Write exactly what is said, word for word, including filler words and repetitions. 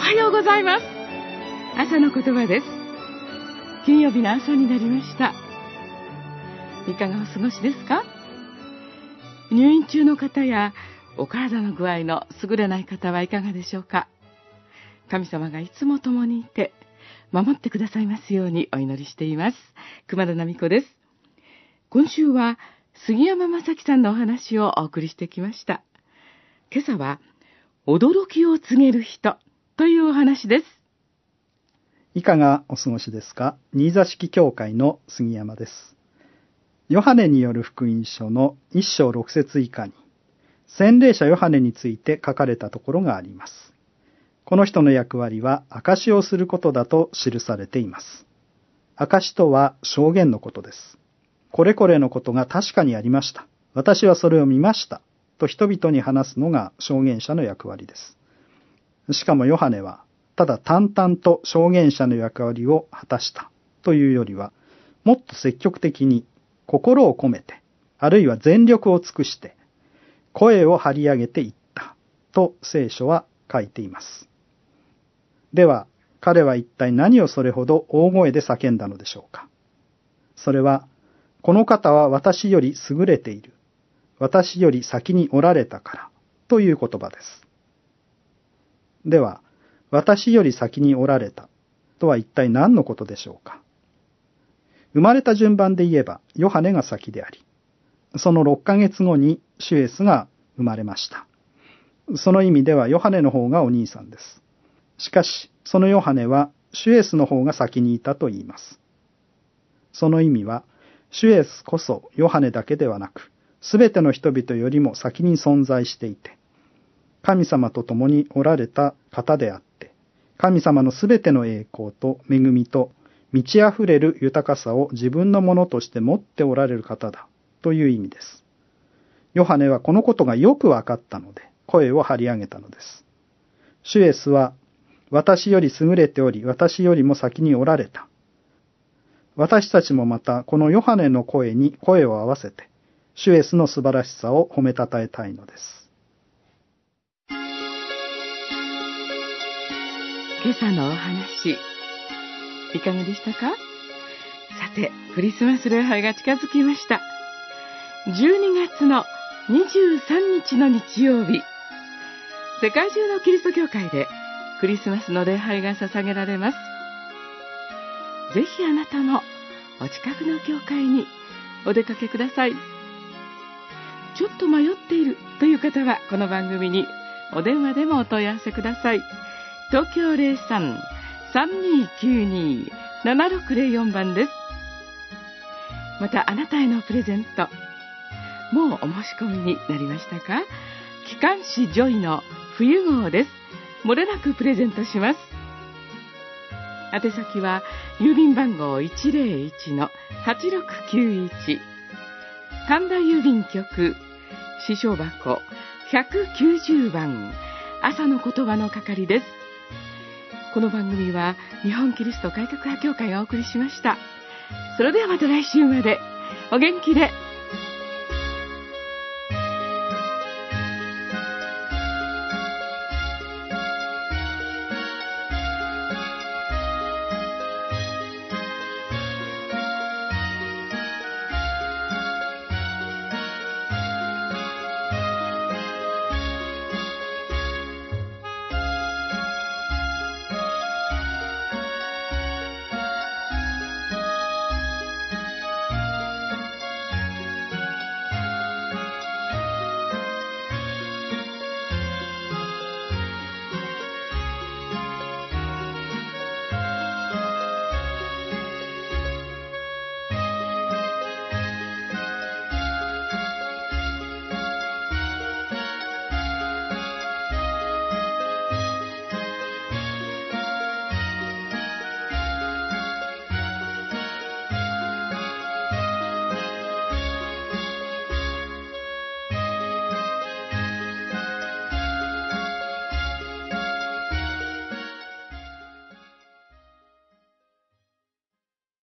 はようございます。朝の言葉です。金曜日の朝になりました。いかがお過ごしですか？入院中の方やお体の具合の優れない方はいかがでしょうか？神様がいつも共にいて守ってくださいますようにお祈りしています。熊田奈美子です。今週は杉山正樹さんのお話をお送りしてきました。今朝は驚きを告げる人というお話です。 いかがお過ごしですか？新座敷教会の杉山です。ヨハネによる福音書の一章六節以下に洗礼者ヨハネについて書かれたところがあります。この人の役割は証しをすることだと記されています。証しとは証言のことです。これこれのことが確かにありました。私はそれを見ました。と人々に話すのが証言者の役割です。しかもヨハネはただ淡々と証言者の役割を果たしたというよりは、もっと積極的に心を込めて、あるいは全力を尽くして声を張り上げていったと聖書は書いています。では彼は一体何をそれほど大声で叫んだのでしょうか。それは、この方は私より優れている、私より先におられたからという言葉です。では、私より先におられたとは一体何のことでしょうか。生まれた順番で言えばヨハネが先であり、そのろっかげつごにシュエスが生まれました。その意味ではヨハネの方がお兄さんです。しかし、そのヨハネはシュエスの方が先にいたと言います。その意味は、シュエスこそヨハネだけではなく、すべての人々よりも先に存在していて、神様と共におられた方であって、神様のすべての栄光と恵みと満ち溢れる豊かさを自分のものとして持っておられる方だという意味です。ヨハネはこのことがよくわかったので、声を張り上げたのです。シュエスは、私より優れており、私よりも先におられた。私たちもまたこのヨハネの声に声を合わせて、シュエスの素晴らしさを褒めたたえたいのです。 今朝のお話、いかがでしたか？さて、クリスマス礼拝が近づきました。じゅうにがつのにじゅうさんにちの日曜日、世界中のキリスト教会でクリスマスの礼拝が捧げられます。ぜひあなたもお近くの教会にお出かけください。ちょっと迷っているという方はこの番組にお電話でもお問い合わせください。東京 ゼロさん さんにーきゅうにー ななろくゼロよん 番です。またあなたへのプレゼント、もうお申し込みになりましたか？機関誌ジョイの冬号です。漏れなくプレゼントします。宛先は郵便番号 いちゼロいち の はちろくきゅういち、神田郵便局支所箱ひゃくきゅうじゅうばん、朝の言葉の係です。この番組は日本キリスト改革派協会がお送りしました。それではまた来週までお元気で。